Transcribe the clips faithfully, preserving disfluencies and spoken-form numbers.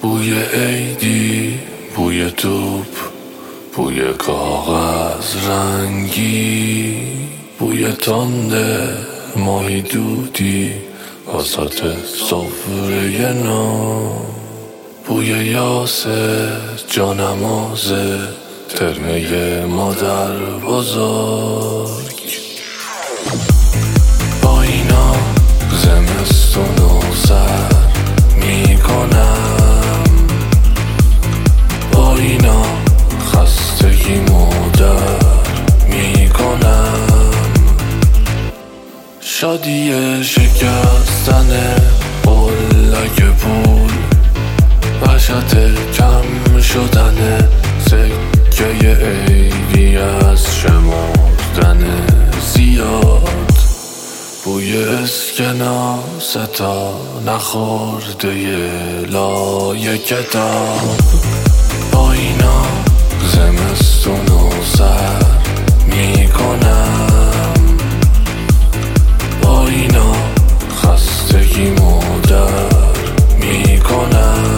بوی عیدی، بوی توپ، بوی کاغذ رنگی، بوی تنده ماهی دودی وسط سفره نو، بوی یاسه جانمازه ترمه مادر بزرگ. با اینا زمستونو سر میکنم، با اینا خستگیمو در میکنم. شادی شکستن قلک پول، وحشت کم شدن سکه عیدی از شمردن زیاد، بوی اسکناس تا نخورده لای کتاب. با اینا زمستونو سر میکنم، با اینا خستگیمو در میکنم.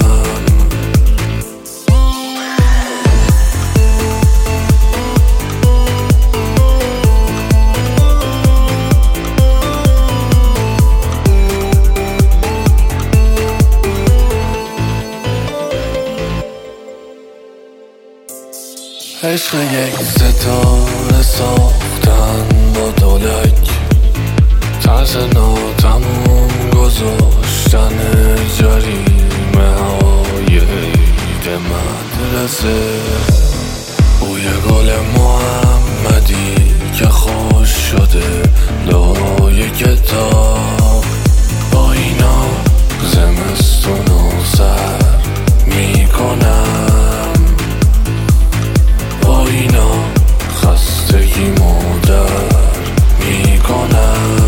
عشق یک ستاره ساختن با دولک، طرز ناتموم گذاشتن جریمه های عید مدرسه، بوی گل محمدی که خوش شده لای کتاب. با اینا زمستونو سر میکنم، با اینا خستگیمو در میکنم.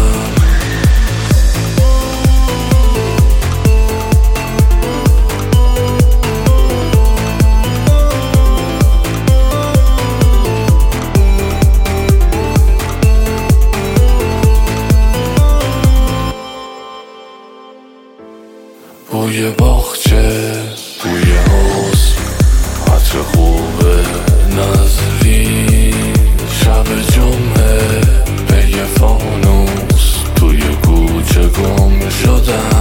بوی باغچه، بوی حسن، عطر خوب نظری، شب جمعه پی فانوس توی کوچه گم شدم.